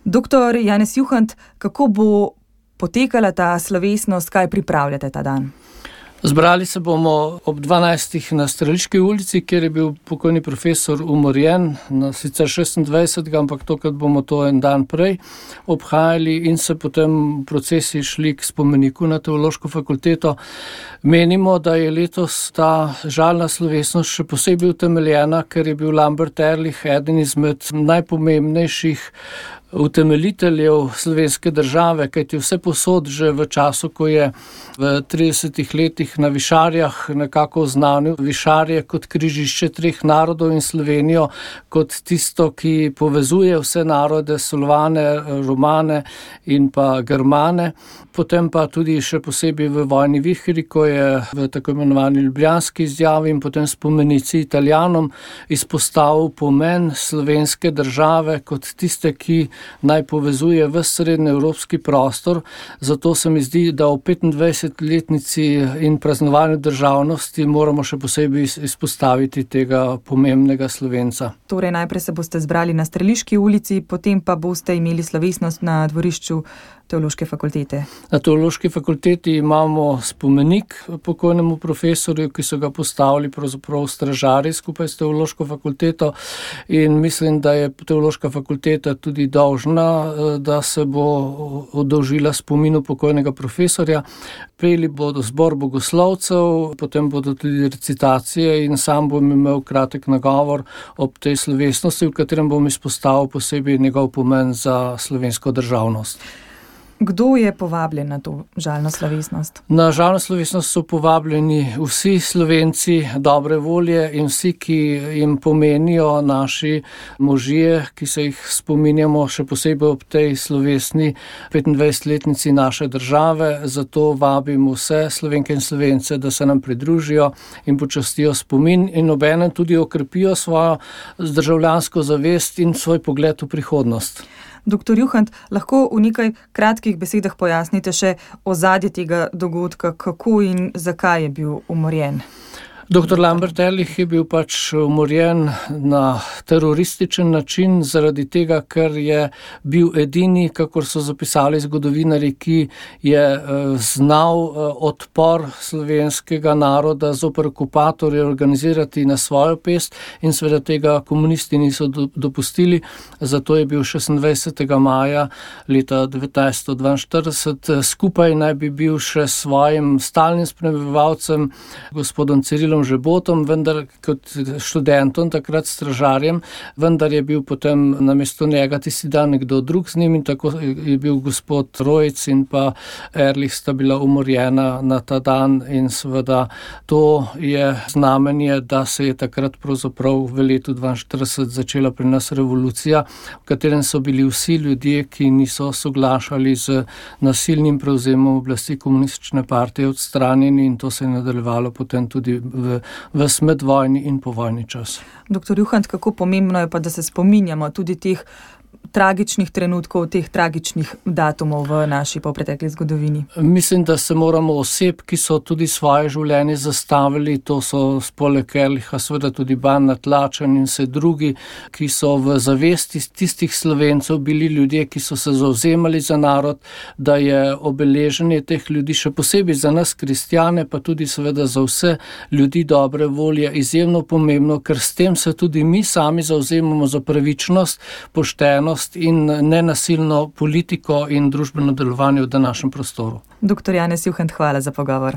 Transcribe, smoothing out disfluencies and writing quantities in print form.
Doktor Janez Juhant, kako bo potekala ta slovesnost, kaj pripravljate ta dan? Zbrali se bomo ob 12. na Streliški ulici, kjer je bil pokojni profesor umorjen, sicer 26. ampak tokrat bomo to en dan prej obhajali in se potem v procesi šli k spomeniku na Teološko fakulteto. Menimo, da je letos ta žalna slovesnost še posebej utemeljena, ker je bil Lambert Ehrlich eden izmed najpomembnejših utemeljiteljev slovenske države, kajti vse posod že v času, ko je v 30 letih na Višarjah nekako oznanil Višarje kot križišče treh narodov in Slovenijo kot tisto, ki povezuje vse narode, Slovane, Romane in pa Germane. Potem pa tudi še posebej v vojni vihri, ko je v tako imenovani ljubljanski izjavi in potem spomenici Italijanom izpostavil pomen slovenske države kot tiste, ki naj povezuje ves srednjeevropski prostor. Zato se mi zdi, da o 25-letnici in praznovanju državnosti moramo še posebej izpostaviti tega pomembnega Slovenca. Torej najprej se boste zbrali na Streliški ulici, potem pa boste imeli slovesnost na dvorišču Teološke fakultete. Na Teološki fakulteti imamo spomenik pokojnemu profesorju, ki so ga postavili pravzaprav stražarji skupaj s Teološko fakulteto in mislim, da je Teološka fakulteta tudi dolžna, da se bo oddolžila spominu pokojnega profesorja. Peli bodo zbor bogoslovcev, potem bodo tudi recitacije in sam bom imel kratek nagovor ob tej slovesnosti, v katerem bom izpostavil posebej njegov pomen za slovensko državnost. Kdo je povabljen na to žalno slovesnost? Na žalno slovesnost so povabljeni vsi Slovenci dobre volje in vsi, ki jim pomenijo naši možje, ki se jih spominjamo še posebej ob tej slovesni 25-letnici naše države. Zato vabim vse Slovenke in Slovence, da se nam pridružijo in počastijo spomin in obenem tudi okrepijo svojo državljansko zavest in svoj pogled v prihodnost. Doktor Juhant, lahko v nekaj kratkih besedah pojasnite še ozadje tega dogodka, kako in zakaj je bil umorjen? Dr. Lambert Ehrlich je bil umorjen na terorističen način zaradi tega, ker je bil edini, kakor so zapisali zgodovinarji, ki je znal odpor slovenskega naroda zoper okupatorje organizirati na svojo pest in seveda tega komunisti niso dopustili. Zato je bil 26. maja leta 1942 skupaj naj bi bil še svojim stalnim spremljevalcem, gospodom Cirilom Žebotom, vendar kot študentom, takrat stražarjem, vendar je bil potem namesto njega tisti dan nekdo drug z njim in tako je bil gospod Rojc in pa Ehrlich sta bila umorjena na ta dan in seveda to je znamenje, da se je takrat pravzaprav v letu 1942 začela pri nas revolucija, v katerem so bili vsi ljudje, ki niso soglašali z nasilnim prevzemom oblasti komunistične partije odstranjeni in to se je nadaljevalo potem tudi v medvojni in povojni čas. Doktor Juhant, kako pomembno je pa, da se spominjamo tudi teh tragičnih trenutkov, teh tragičnih datumov v naši polpretekli zgodovini? Mislim, da se moramo oseb, ki so tudi svoje življenje zastavili, to so poleg Ehrlicha seveda tudi Bernard Lačen in vse drugi, ki so v zavesti tistih Slovencev bili ljudje, ki so se zavzemali za narod, da je obeleženje teh ljudi še posebej za nas kristjane, pa tudi seveda za vse ljudi dobre volje izjemno pomembno, ker s tem se tudi mi sami zavzemamo za pravičnost, poštenost in nenasilno politiko in družbeno delovanje v današnjem prostoru. Doktor Janez Juhant, hvala za pogovor.